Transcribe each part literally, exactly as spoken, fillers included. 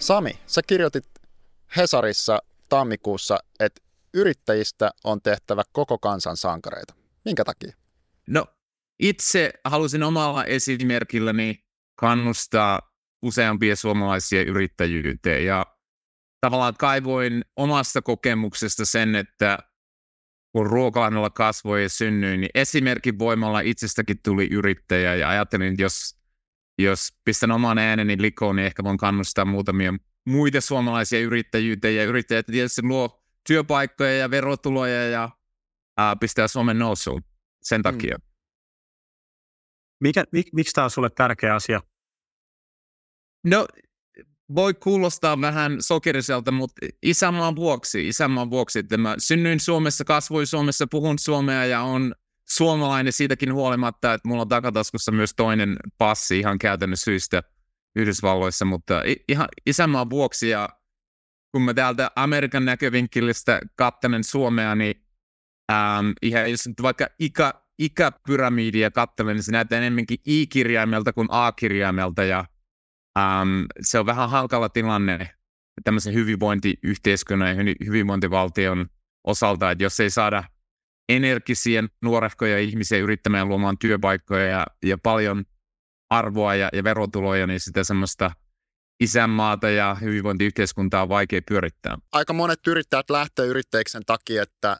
Sami, sä kirjoitit Hesarissa tammikuussa, että yrittäjistä on tehtävä koko kansan sankareita. Minkä takia? No, itse halusin omalla esimerkilläni kannustaa useampia suomalaisia yrittäjyyteen ja tavallaan kaivoin omasta kokemuksesta sen, että kun Ruokalannalla kasvoi ja synnyin, niin esimerkin voimalla itsestäkin tuli yrittäjä ja ajattelin, että jos, jos pistän oman ääneni likoon, niin ehkä voin kannustaa muutamia muita suomalaisia yrittäjyyteen ja yrittäjät tietysti luo työpaikkoja ja verotuloja ja ää, pistää Suomen nousuun sen takia. Mm. Mikä, mik, miksi tämä on sulle tärkeä asia? No, voi kuulostaa vähän sokeriselta, mutta isänmaan vuoksi, isänmaan vuoksi, että mä synnyin Suomessa, kasvoin Suomessa, puhun suomea ja on suomalainen siitäkin huolimatta, että mulla on takataskussa myös toinen passi ihan käytännön syistä Yhdysvalloissa, mutta ihan isänmaan vuoksi ja kun mä täältä Amerikan näkövinkkelistä katselen Suomea, niin ähm, ihan jos nyt vaikka ikä, ikäpyramidia katselen, niin se näyttää enemmänkin I-kirjaimelta kuin A-kirjaimelta ja Um, se on vähän hankala tilanne tämmöisen hyvinvointiyhteiskunnan ja hyvinvointivaltion osalta, että jos ei saada energisiä nuorehkoja ihmisiä yrittämään luomaan työpaikkoja ja, ja paljon arvoa ja, ja verotuloja, niin sitä semmoista isänmaata ja hyvinvointiyhteiskuntaa on vaikea pyörittää. Aika monet yrittäjät lähtee yrittäjiksi sen takia, että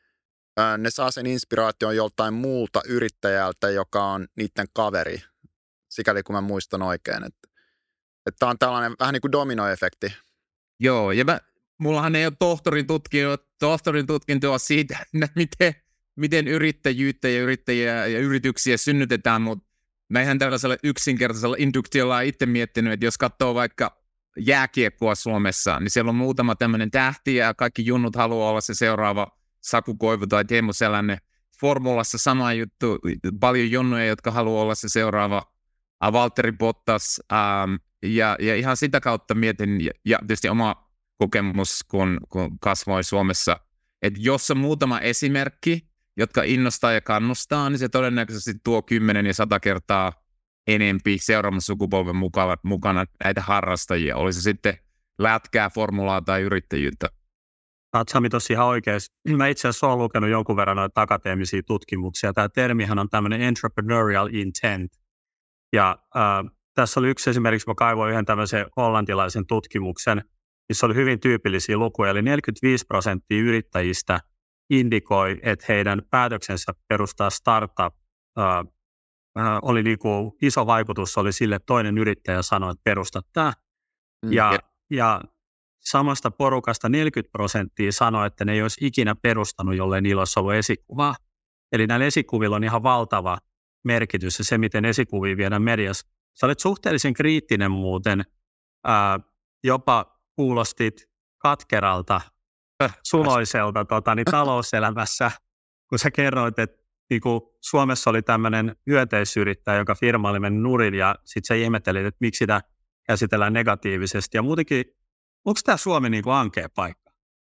ne saa sen inspiraation joltain muulta yrittäjältä, joka on niiden kaveri, sikäli kun mä muistan oikein, että Että tämä on tällainen vähän niin kuin dominoefekti. Joo, ja mä, mullahan ei ole tohtorin tutkintoa, tohtorin tutkintoa siitä, miten, miten yrittäjyyttä ja yrittäjiä ja yrityksiä synnytetään, mutta mä ihan tällaisella yksinkertaisella induktiolla itse miettinyt, että jos katsoo vaikka jääkiekkoa Suomessa, niin siellä on muutama tämmöinen tähti ja kaikki junnut haluaa olla se seuraava Saku Koivu tai Teemu Selänne. Formulassa sama juttu, paljon junnuja, jotka haluaa olla se seuraava Valtteri Bottas, ähm, ja, ja ihan sitä kautta mietin, ja, ja tietysti oma kokemus, kun, kun kasvoin Suomessa, että jos on muutama esimerkki, jotka innostaa ja kannustaa, niin se todennäköisesti tuo kymmenen ja sata kertaa enempi seuraavan sukupolven mukana, mukana näitä harrastajia, oli se sitten lätkää, formulaa tai yrittäjyyttä. Olet Sami tossa ihan oikeassa. Mä itse asiassa olen lukenut jonkun verran noita akateemisia tutkimuksia. Tämä termihän on tämmöinen entrepreneurial intent. Ja äh, tässä oli yksi esimerkiksi, mä kaivoin yhden tämmöisen hollantilaisen tutkimuksen, missä oli hyvin tyypillisiä lukuja, eli neljäkymmentäviisi prosenttia yrittäjistä indikoi, että heidän päätöksensä perustaa startup äh, äh, oli niinku, iso vaikutus oli sille, että toinen yrittäjä sanoi, että perusta tämä. Mm, ja, yeah. ja samasta porukasta neljäkymmentä prosenttia sanoi, että ne ei olisi ikinä perustanut, jollei niillä olisi ollut esikuvaa. Eli näillä esikuvilla on ihan valtava merkitys ja se, miten esikuvia viedään mediassa. Sä olet suhteellisen kriittinen muuten, ää, jopa kuulostit katkeralta, suloiselta tota, niin talouselämässä, kun sä kerroit, että niin kuin Suomessa oli tämmöinen hyönteisyrittäjä, joka firma oli mennyt nurin ja sitten sä ihmettelit, että miksi sitä käsitellään negatiivisesti. Ja muutenkin, onko tämä Suomi niin kuin ankea paikka?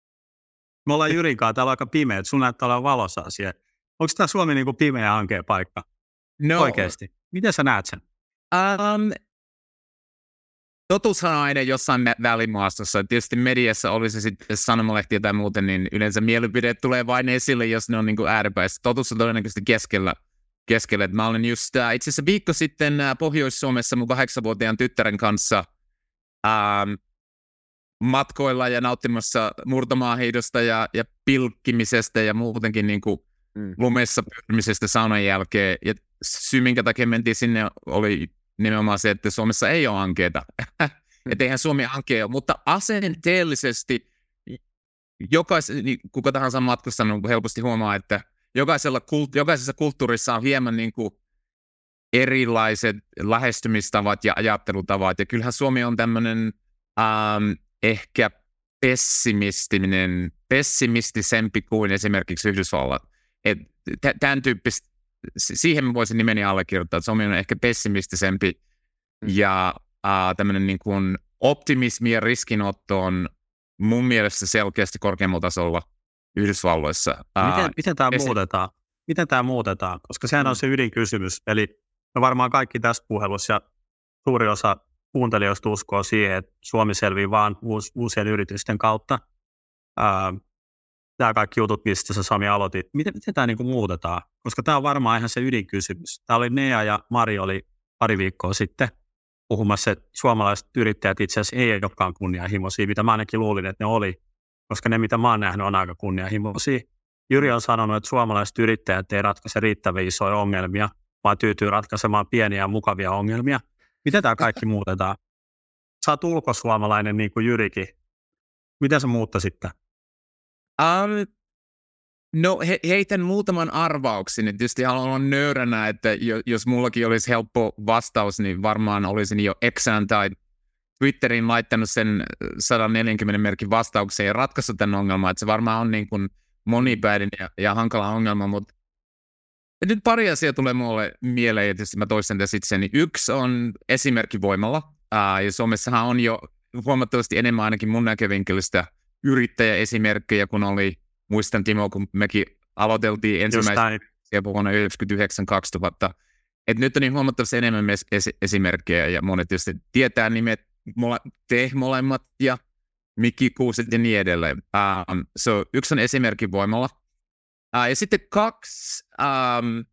Me ollaan Jyrinkaan, täällä on aika pimeä, että sun näyttää olevan valossa asia. Onko tämä Suomi niin kuin pimeä ja ankea paikka? No. Oikeasti. Miten sä näet sen? Um, totuushan on aina jossain välimaastossa. Tietysti mediassa oli se sitten sanomalehtiä tai muuten, niin yleensä mielipiteet tulee vain esille, jos ne on niin kuin ääripäistä. Totuus on todennäköisesti keskellä. keskellä. Mä olin just uh, itse asiassa viikko sitten uh, Pohjois-Suomessa mun kahdeksanvuotiaan tyttären kanssa um, matkoilla ja nauttimassa murtomaaheidosta ja, ja pilkkimisestä ja muutenkin niin kuin mm. lumessa pyörimisestä saunan jälkeen. Ja syy, minkä takia mentiin sinne, oli nimenomaan se, että Suomessa ei ole ankeita. Että eihän Suomi ankea ole, mutta asenteellisesti jokais, niin kuka tahansa matkustanut helposti huomaa, että jokaisella kult, jokaisessa kulttuurissa on hieman niin kuin erilaiset lähestymistavat ja ajattelutavat. Ja kyllähän Suomi on tämmöinen ähm, ehkä pessimistinen, pessimistisempi kuin esimerkiksi Yhdysvallat. Että tämän tyyppistä, siihen mä voisin nimeni allekirjoittaa, että Suomi on ehkä pessimistisempi ja äh, tämmöinen niin kuin optimismi ja riskinotto on mun mielestä selkeästi korkeammalla tasolla Yhdysvalloissa. Miten, äh, miten tämä esi- muutetaan? Miten tämä muutetaan? Koska sehän on se ydinkysymys. Eli me varmaan kaikki tässä puhelussa ja suuri osa kuuntelijoista uskoo siihen, että Suomi selvii vaan uus, uusien yritysten kautta. Ää, Nämä kaikki jutut, mistä sä Sami aloitit, miten, miten tämä niinku muutetaan? Koska tämä on varmaan ihan se ydinkysymys. Tämä oli Nea ja Mari oli pari viikkoa sitten puhumassa, että suomalaiset yrittäjät itse asiassa ei olekaan kunnianhimoisia, mitä mä ainakin luulin, että ne oli, koska ne, mitä mä oon nähnyt, on aika kunnianhimoisia. Jyri on sanonut, että suomalaiset yrittäjät ei ratkaise riittäviä isoja ongelmia, vaan tyytyy ratkaisemaan pieniä ja mukavia ongelmia. Miten tämä kaikki muutetaan? Sä oot ulkosuomalainen niin kuin Jyrikin. Miten sä muuttaisit? Um, no he, heitän muutaman arvauksen. Tietysti haluan olla nöyränä, että jos mullakin olisi helppo vastaus, niin varmaan olisin jo Xään tai Twitteriin laittanut sen sata neljäkymmentä merkin vastaukseen ja ratkaissut tämän ongelman. Että se varmaan on niin kuin monipäinen ja, ja hankala ongelma, mutta nyt pari asiaa tulee mulle mieleen, ja tietysti mä toistan tässä itseni. Yksi on esimerkki voimalla, uh, ja Suomessahan on jo huomattavasti enemmän ainakin mun näkövinkkelistä yrittäjäesimerkkejä, kun oli, muistan Timo, kun mekin aloiteltiin ensimmäisiä vuonna yhdeksänkymmentäyhdeksän kaksituhatta. Et nyt on niin huomattavasti enemmän es- esimerkkejä, ja monet tietysti tietää nimet, mole- te molemmat, ja Mikki Kuuset ja niin edelleen. Um, so, yksi on esimerkki voimalla. Uh, ja sitten kaksi, um,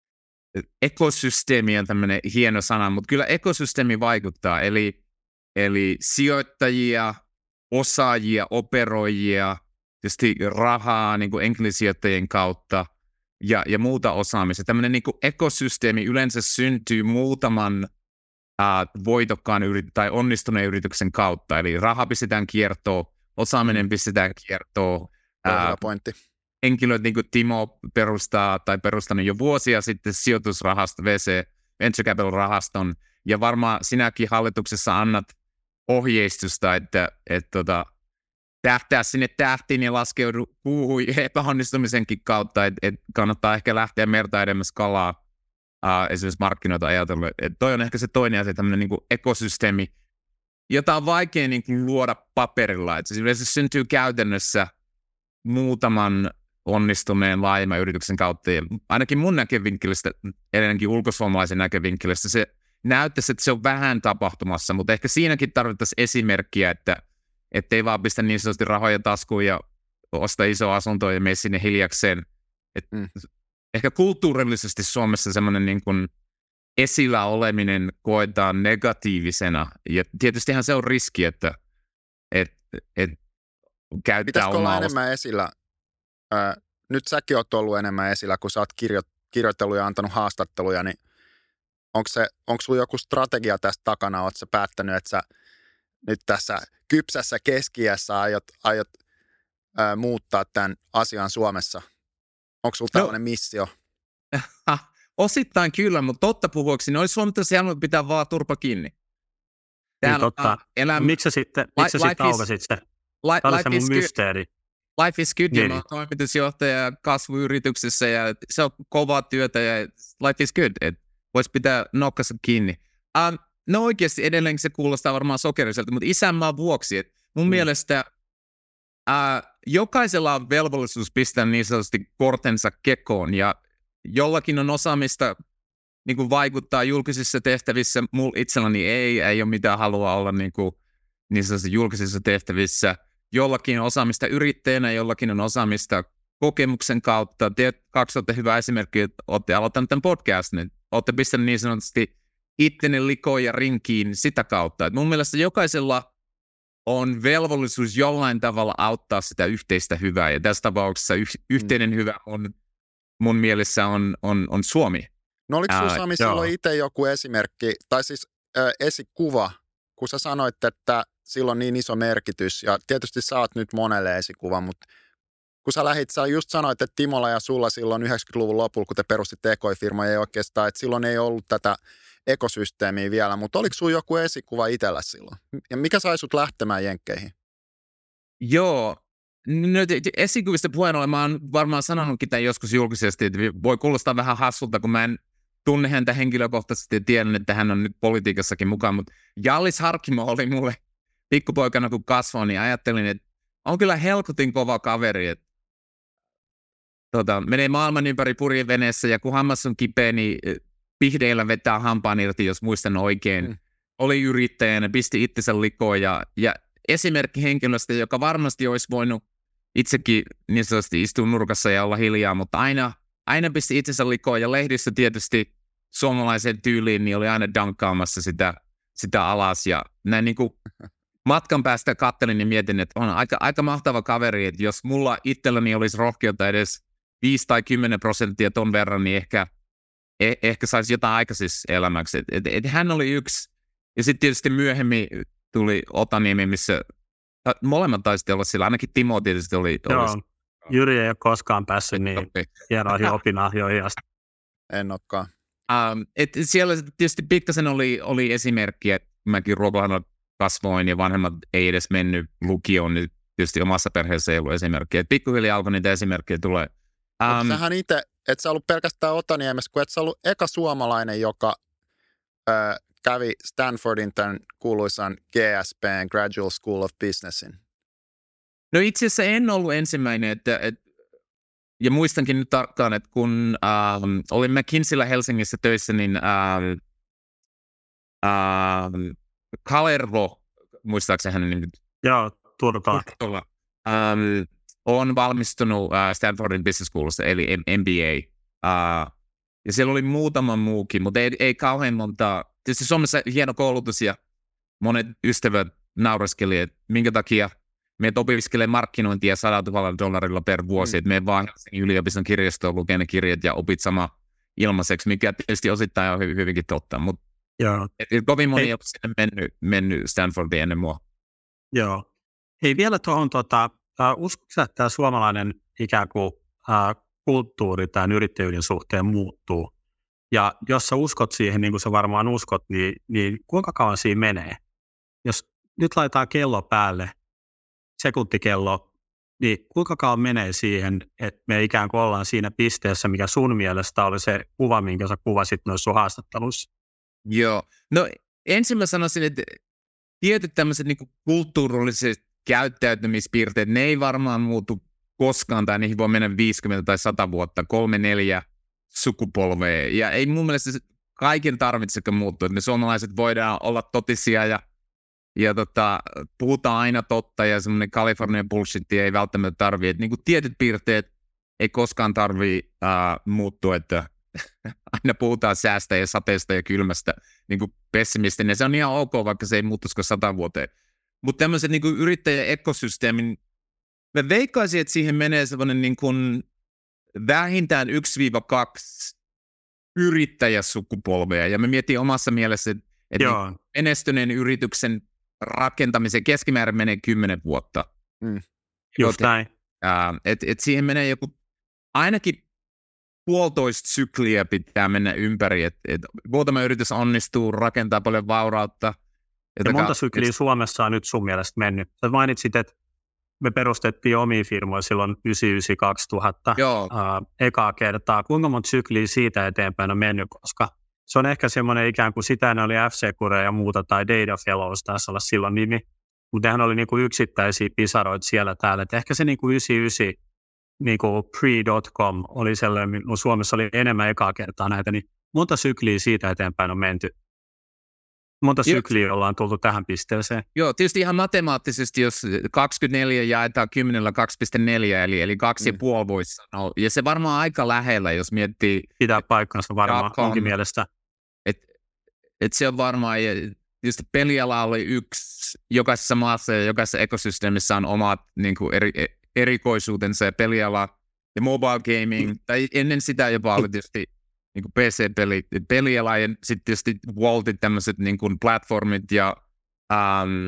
ekosysteemi on tämmöinen hieno sana, mutta kyllä ekosysteemi vaikuttaa, eli, eli sijoittajia, osaajia, operoijia, tietysti rahaa niin kuin enkelisijoittajien kautta ja, ja muuta osaamista. Tämmöinen niin kuin ekosysteemi yleensä syntyy muutaman uh, voitokkaan yrit- tai onnistuneen yrityksen kautta, eli raha pistetään kiertoon, osaaminen pistetään kiertoon. Hyvä pointti. Henkilöt, niin kuin Timo perustaa tai perustanut jo vuosia sitten sijoitusrahasto, V C, Venture Capital-rahaston, ja varmaan sinäkin hallituksessa annat ohjeistusta, että, että tota, tähtää sinne tähtiin ja laskeudu puuhun epäonnistumisenkin kautta, että, että kannattaa ehkä lähteä merta edemmäs kalaa uh, esimerkiksi markkinoita ajatella. Että toi on ehkä se toinen asia, tämmöinen niin kuin ekosysteemi, jota on vaikea niin kuin luoda paperilla. Että se yleensä syntyy käytännössä muutaman onnistuneen laajemman yrityksen kautta. Ja ainakin mun näkövinkkelistä, edelleenkin ulkosuomalaisen näkövinkkelistä, se näyttäisi, että se on vähän tapahtumassa, mutta ehkä siinäkin tarvittaisiin esimerkkiä, että ettei vaan pistä niin sanotusti rahoja taskuun ja osta iso asunto ja mene sinne hiljakseen. Et mm. Ehkä kulttuurillisesti Suomessa semmoinen niin kuin esillä oleminen koetaan negatiivisena. Ja tietystihän se on riski, että et, et käyttää Pitäisikö omaa... olla enemmän esillä? Äh, nyt säkin oot ollut enemmän esillä, kun sä oot kirjo- kirjoitellut ja antanut haastatteluja, niin onko se, onko sulla joku strategia tästä takana? Oletko sä päättänyt, että sä nyt tässä kypsässä keski-iässä aiot, aiot ää, muuttaa tämän asian Suomessa? Onko sulla tällainen no, missio? Osittain kyllä, mutta totta puhuaksi, niin olisi huomattavasti helpompi pitää vaan turpa kiinni. Niin totta. Elämä, miksi sä sitten, miksi sä sitten aukasit se? Tämä oli se mun mysteeri. Life is good, niin. Ja mä oon toimitusjohtaja kasvuyrityksessä ja se on kovaa työtä ja life is good, että voisi pitää nokkassa kiinni. Um, no oikeasti edelleenkin se kuulostaa varmaan sokeriselta, mutta isänmaan vuoksi, että mun mm. mielestä uh, jokaisella on velvollisuus pistää niin sanotusti kortensa kekoon ja jollakin on osaamista niin kuin vaikuttaa julkisissa tehtävissä, mulla itselläni ei, ei ole mitään halua olla niin, kuin, niin sanotusti julkisissa tehtävissä. Jollakin on osaamista yrittäjänä, jollakin on osaamista kokemuksen kautta. Te kaksi olette hyvä esimerkki, että olette aloittaneet tämän podcastin. Olette pistäneet niin sanotusti ittenne likoon ja rinkiin sitä kautta. Et mun mielestä jokaisella on velvollisuus jollain tavalla auttaa sitä yhteistä hyvää. Ja tässä tapauksessa yh- yhteinen mm. hyvä on mun mielessä on, on, on Suomi. No oliko sinulla Sami silloin itse joku esimerkki, tai siis äh, esikuva, kun sä sanoit, että sillä on niin iso merkitys, ja tietysti sä oot nyt monelle esikuva, mutta kun sä lähit, sä just sanoit, että Timolla ja sulla silloin yhdeksänkymmentäluvun lopulla, kun te perustitte ekoifirma, ei oikeastaan, että silloin ei ollut tätä ekosysteemiä vielä, mutta oliko sulla joku esikuva itsellä silloin? Ja mikä sai sut lähtemään jenkkeihin? Joo, no, esikuvista puheen ollen, mä oon varmaan sanonutkin tämän joskus julkisesti, että voi kuulostaa vähän hassulta, kun mä en tunne häntä henkilökohtaisesti ja tiedän, että hän on nyt politiikassakin mukaan, mutta Jallis Harkimo oli mulle pikkupoikana, kun kasvoin, niin ajattelin, että on kyllä helkutin kova kaveri, että tota, menee maailman ympäri purjeveneessä ja kun hammas on kipeä, niin pihdeillä vetää hampaan irti, jos muistan oikein. Mm. oli yrittäjänä, pisti itsensä likoon ja, ja esimerkki henkilöstä, joka varmasti olisi voinut itsekin niin sanotusti istua nurkassa ja olla hiljaa, mutta aina, aina pisti itsensä likoon ja lehdissä tietysti suomalaiseen tyyliin niin oli aina dankkaamassa sitä, sitä alas ja näin niin kuin matkan päästä kattelin ja mietin, että on aika, aika mahtava kaveri, että jos mulla itselläni olisi rohkeutta edes viisi tai kymmenen prosenttia ton verran, niin ehkä, eh, ehkä saisi jotain aikaisessa elämäksi. Et, et, et hän oli yksi. Ja sitten tietysti myöhemmin tuli Otaniemi, missä molemmat taisivat olla sillä, ainakin Timo tietysti oli. Joo, oli Jyri ei ole koskaan päässyt niin hienoihin opinahjoihin asti. En olekaan. Um, et siellä tietysti pikkasen oli, oli esimerkki, että mäkin Ruokolahden kasvoin ja vanhemmat ei edes mennyt lukioon, niin tietysti omassa perheessä ei ollut esimerkkiä. Et pikkuhiljaa alkoi niitä esimerkkejä tulee. Um, sähän itse, et sä ollut pelkästään Otaniemessä, kun et sä ollut eka suomalainen, joka ö, kävi Stanfordin tämän kuuluisan G S B:n Graduate School of Businessin. No itse asiassa en ollut ensimmäinen, että, et, ja muistankin nyt tarkkaan, että kun ähm, olin McKinseyllä Helsingissä töissä, niin ähm, ähm, Kalervo, muistaakseni hänen nimet? Joo, Turtola. Turtola. Ähm, on valmistunut äh, Stanfordin Business Schoolista, eli M B A. Äh, ja siellä oli muutama muukin, mutta ei, ei kauhean monta. Tietysti Suomessa hieno koulutus ja monet ystävät nauraskeli, että minkä takia meidät opiskelee markkinointia sadalla dollarilla per vuosi, mm. että me vaan yliopiston kirjastoon lukee ne kirjat ja opit sama ilmaiseksi, mikä tietysti osittain on hy- hyvinkin totta, mutta kovin moni ei ole sinne mennyt, mennyt Stanfordiin ennen mua. Joo. Hei vielä tuohon, tota, uh, uskotko että tämä suomalainen ikään kuin uh, kulttuuri tämän yrittäjyyden suhteen muuttuu? Ja jos sä uskot siihen, niin kuin sä varmaan uskot, niin, niin kuinka kauan siinä menee? Jos nyt laitetaan kello päälle, sekuntikello, niin kuinka kauan menee siihen, että me ikään kuin ollaan siinä pisteessä, mikä sun mielestä oli se kuva, minkä sä kuvasit noissa sun haastatteluissa? Joo. No ensin mä sanoisin, että tietyt tämmöiset niin kuin kulttuurilliset käyttäytymispiirteet, ne ei varmaan muutu koskaan, tai niihin voi mennä viisikymmentä tai sata vuotta, kolme, neljä sukupolvea. Ja ei mun mielestä kaiken tarvitsekaan muuttua, että me suomalaiset voidaan olla totisia ja Ja tota, puhutaan aina totta ja semmoinen Californian bullshit ei välttämättä tarvitse. Että niinku tietyt piirteet ei koskaan tarvitse uh, muuttua, että aina puhutaan säästä ja sateesta ja kylmästä niinku pessimistinen. Se on ihan ok, vaikka se ei muuttuisikaan sata vuoteen. Mutta tämmöisen niinku yrittäjäekosysteemin, mä veikkaisin, että siihen menee semmoinen niinku vähintään yksi kaksi yrittäjäsukupolvea. Ja mä mietin omassa mielessä, että et niin menestyneen yrityksen rakentamisen keskimäärin menee kymmenen vuotta. Mm. Just näin. Uh, et, et siihen menee joku, ainakin puolitoista sykliä pitää mennä ympäri, että et, muutama yritys onnistuu, rakentaa paljon vaurautta. Ja monta sykliä et... Suomessa on nyt sun mielestä mennyt? Sä mainitsit, että me perustettiin omia firmoja silloin yhdeksänkymmentäyhdeksän kaksituhatta uh, ekaa kertaa. Kuinka monta sykliä siitä eteenpäin on mennyt, koska se on ehkä semmoinen ikään kuin sitä, ne oli F C-kureja ja muuta, tai Data Fellows taisi olla silloin nimi, mutta nehän oli niinku yksittäisiä pisaroita siellä täällä. Et ehkä se niinku yhdeksänkymmentäyhdeksän niinku pre dot com oli sellainen, no Suomessa oli enemmän ekaa kertaa näitä, niin monta sykliä siitä eteenpäin on menty. Monta sykliä ollaan tultu tähän pisteeseen. Joo, tietysti ihan matemaattisesti, jos kaksikymmentäneljä jaetaan kymmenellä kaksi pilkku neljä, eli, eli kaksi mm. ja puoli voisi sanoa. Ja se varmaan aika lähellä, jos miettii. Pitää paikkansa varmaan onkin mielestä. Että et se on varmaan, ja tietysti peliala oli yksi, jokaisessa maassa ja jokaisessa ekosysteemissä on omat niin kuin eri, erikoisuutensa ja peliala ja mobile gaming, mm. tai ennen sitä jopa oli tietysti niin kuin P C-peli, peliala ja sitten tietysti Waltit, tämmöiset niin kuin platformit ja um,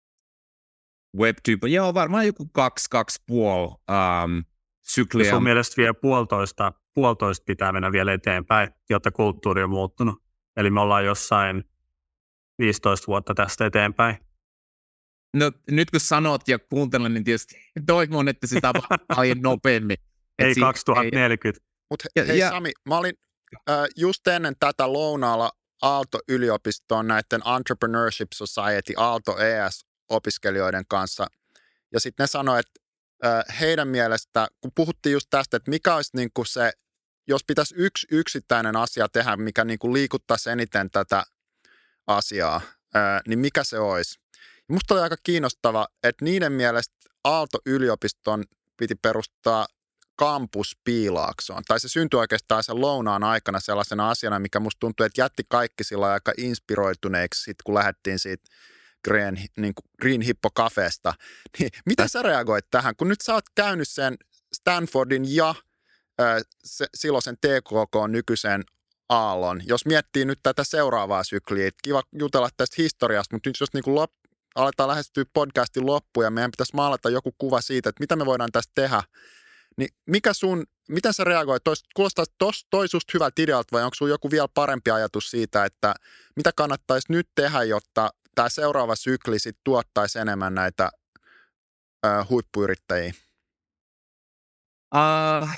web-tyyppi. Joo, varmaan joku kaksi, kaksi puoli um, sykliä. Ja sun mielestä vielä puolitoista, puolitoista pitää mennä vielä eteenpäin, jotta kulttuuri on muuttunut. Eli me ollaan jossain viisitoista vuotta tästä eteenpäin. No nyt kun sanot ja kuuntelen, niin tietysti toivon, että se tapahtuu paljon nopeammin. Ei kaksituhattaneljäkymmentä. Mutta hei ja, Sami, mä olin äh, just ennen tätä lounaalla Aalto-yliopistoon näiden Entrepreneurship Society, Aalto E S-opiskelijoiden kanssa. Ja sitten ne sanoivat, että äh, heidän mielestä, kun puhuttiin just tästä, että mikä olisi niinku se, jos pitäisi yksi yksittäinen asia tehdä, mikä niinku liikuttaisi eniten tätä asiaa, niin mikä se olisi? Musta oli aika kiinnostava, että niiden mielestä Aalto-yliopiston piti perustaa kampus Piilaaksoon. Tai se syntyi oikeastaan sen lounaan aikana sellaisena asiana, mikä musta tuntui, että jätti kaikki sillä aika inspiroituneeksi, sit kun lähdettiin siitä Green, niin kuin Green Hippo Cafesta. Niin, miten sä reagoit tähän, kun nyt sä oot käynyt sen Stanfordin ja äh, se, silloisen T K K nykyisen aallon. Jos miettii nyt tätä seuraavaa sykliä, kiva jutella tästä historiasta, mutta nyt jos niin kuin lop, aletaan lähestyä podcastin loppuun ja meidän pitäisi maalata joku kuva siitä, että mitä me voidaan tästä tehdä, niin mikä sun, miten sä reagoit? Kuulostaa tos, toi susta hyvältä idealta vai onko sulla joku vielä parempi ajatus siitä, että mitä kannattaisi nyt tehdä, jotta tämä seuraava sykli sitten tuottaisi enemmän näitä ö, huippuyrittäjiä? Uh,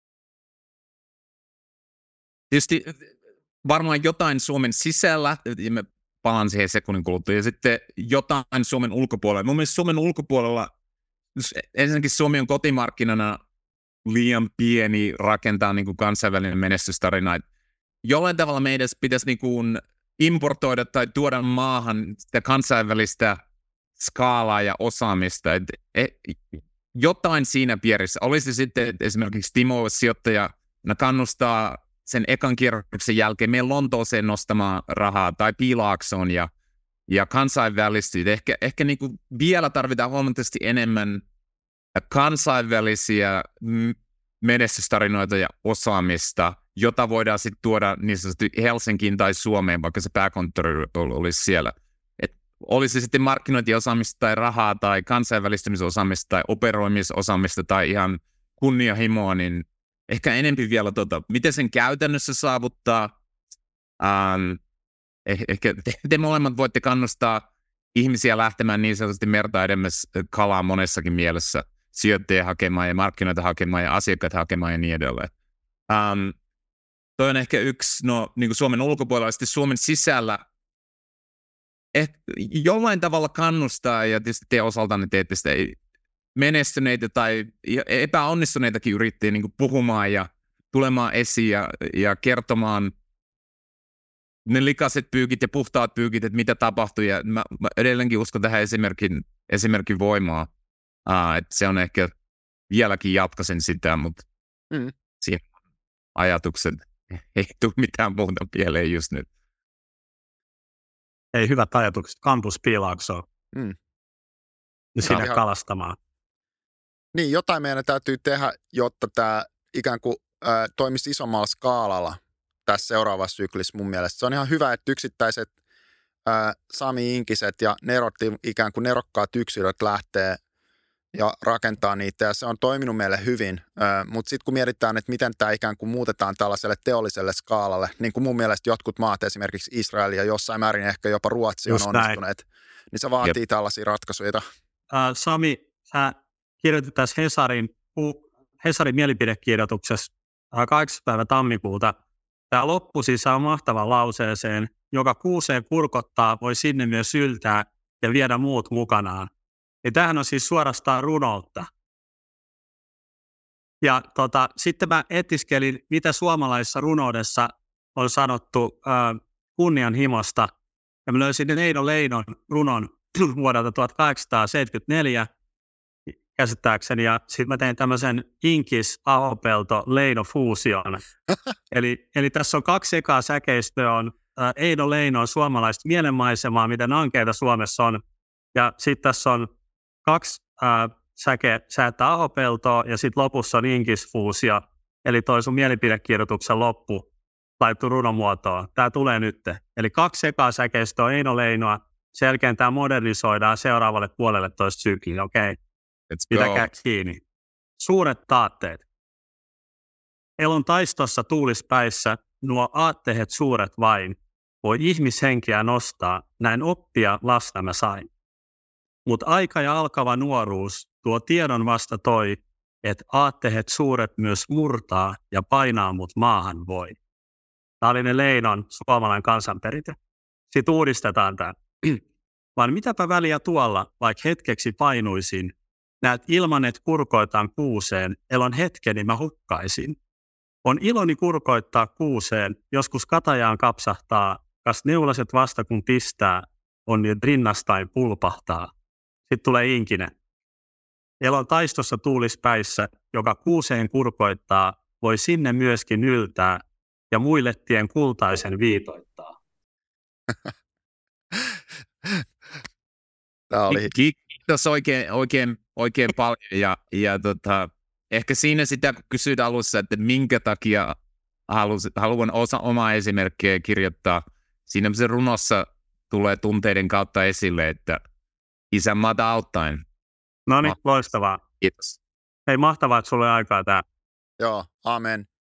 tietysti varmaan jotain Suomen sisällä, ja me palaan siihen sekunnin kuluttua, ja sitten jotain Suomen ulkopuolella. Mun mielestä Suomen ulkopuolella, ensinnäkin Suomi on kotimarkkinana liian pieni rakentaa niin kuin kansainvälinen menestystarina. Jollain tavalla meidän pitäisi niin kuin importoida tai tuoda maahan sitä kansainvälistä skaalaa ja osaamista. Et, et, jotain siinä piirissä. Olisi sitten esimerkiksi Timo sijoittaja kannustaa sen ekan kierroksen jälkeen meidän Lontooseen nostamaan rahaa tai Piilaaksoon ja, ja kansainvälisesti. Ehkä, ehkä niin kuin vielä tarvitaan huomattavasti enemmän kansainvälisiä menestystarinoita ja osaamista, jota voidaan sitten tuoda niin sanotusti Helsinkiin tai Suomeen, vaikka se pääkonttori olisi siellä. Et olisi sitten markkinointiosaamista tai rahaa tai kansainvälistymisosaamista tai operoimisosaamista tai ihan kunnianhimoa, niin ehkä enemmän vielä, tota, miten sen käytännössä saavuttaa. Ähm, eh- ehkä te, te molemmat voitte kannustaa ihmisiä lähtemään niin sanotusti merta edemmäs kalaa monessakin mielessä, sijoittajia hakemaan ja markkinoita hakemaan ja asiakkaita hakemaan ja niin edelleen. Um, toi on ehkä yksi, no niin kuin Suomen ulkopuolella, sitten Suomen sisällä eh, jollain tavalla kannustaa, ja tietysti te osaltanne teette sitä menestyneitä tai epäonnistuneitakin yrittäjiä niin kuin puhumaan ja tulemaan esiin ja, ja kertomaan ne likaiset pyykit ja puhtaat pyykit, että mitä tapahtui. Ja mä, mä edelleenkin uskon tähän esimerkin, esimerkin voimaa. Uh, että se on ehkä vieläkin jatkaisen sitä, mutta mm. siinä ajatukset ei tule mitään muuta pieleen just nyt. Ei, hyvät ajatukset. Kampus Piilaaksoon. Mm. Ja sinne ihan kalastamaan. Niin, jotain meidän täytyy tehdä, jotta tämä ikään kuin äh, toimisi isommalla skaalalla tässä seuraavassa syklissä mun mielestä. Se on ihan hyvä, että yksittäiset äh, Sami Inkiset ja nerotti, ikään kuin nerokkaat yksilöt lähtee ja rakentaa niitä, ja se on toiminut meille hyvin. Äh, mutta sitten kun mietitään, että miten tämä ikään kuin muutetaan tällaiselle teolliselle skaalalle, niin kuin mun mielestä jotkut maat, esimerkiksi Israel ja jossain määrin ehkä jopa Ruotsi on onnistuneet, niin se vaatii Jep. tällaisia ratkaisuja. Uh, Sami, sä kirjoitit tässä Hesarin, Hesarin mielipidekirjoituksessa kahdeksas päivä tammikuuta. Tämä loppu siis on mahtavan lauseeseen, joka kuuseen kurkottaa, voi sinne myös yltää ja viedä muut mukanaan. Ja tämähän on siis suorastaan runoutta. Ja tota, sitten mä etiskelin, mitä suomalaisessa runoudessa on sanottu äh, kunnianhimosta. Ja mä löysin Eino Leinon runon vuodelta tuhatkahdeksansataaseitsemänkymmentäneljä käsittääkseni, ja sitten mä tein tämmöisen Inkis, Ahopelto, Leino fuusion. eli, eli tässä on kaksi ekaa säkeistöä, on äh, Eino Leinon suomalaista mielenmaisemaa, miten ankeita Suomessa on, ja sitten tässä on kaksi äh, säke, säättä Ahopeltoa, ja sitten lopussa on Inkis fuusio, eli toi sun mielipidekirjoituksen loppu laittu runomuotoon. Tämä tulee nyt. Eli kaksi ekaa säkeistöä on Eino Leinoa, sen jälkeen tämä modernisoidaan seuraavalle puolelle toista sykliä, okei? Okay? Pitäkää kiinni. Suuret taatteet. Elon taistossa tuulispäissä nuo aatteet suuret vain, voi ihmishenkiä nostaa, näin oppia lasta mä sain. Mut aika ja alkava nuoruus tuo tiedon vasta toi, että aatteet suuret myös murtaa ja painaa mut maahan voi. Tämä oli ne Leinon suomalainen kansanperintö. Sitten uudistetaan tämä. Vaan mitäpä väliä tuolla, vaikka hetkeksi painuisin, näet ilman, et kurkoitaan kuuseen, elon hetkeni mä hukkaisin. On iloni kurkoittaa kuuseen, joskus katajaan kapsahtaa, kas neulaset vasta kun pistää, on niin rinnastain pulpahtaa. Sitten tulee inkinen. Elon taistossa tuulispäissä, joka kuuseen kurkoittaa, voi sinne myöskin yltää ja muille tien kultaisen viitoittaa. Tämä oli... Kiitos oikein, oikein, oikein paljon. Ja, ja tota, ehkä siinä sitä, kun kysyt alussa, että minkä takia halus, haluan osa omaa esimerkkiä kirjoittaa, siinä se runossa tulee tunteiden kautta esille, että isänmaata auttaen. No niin, loistavaa. Kiitos. Hei, mahtavaa, että sulla oli aikaa tää. Joo, amen.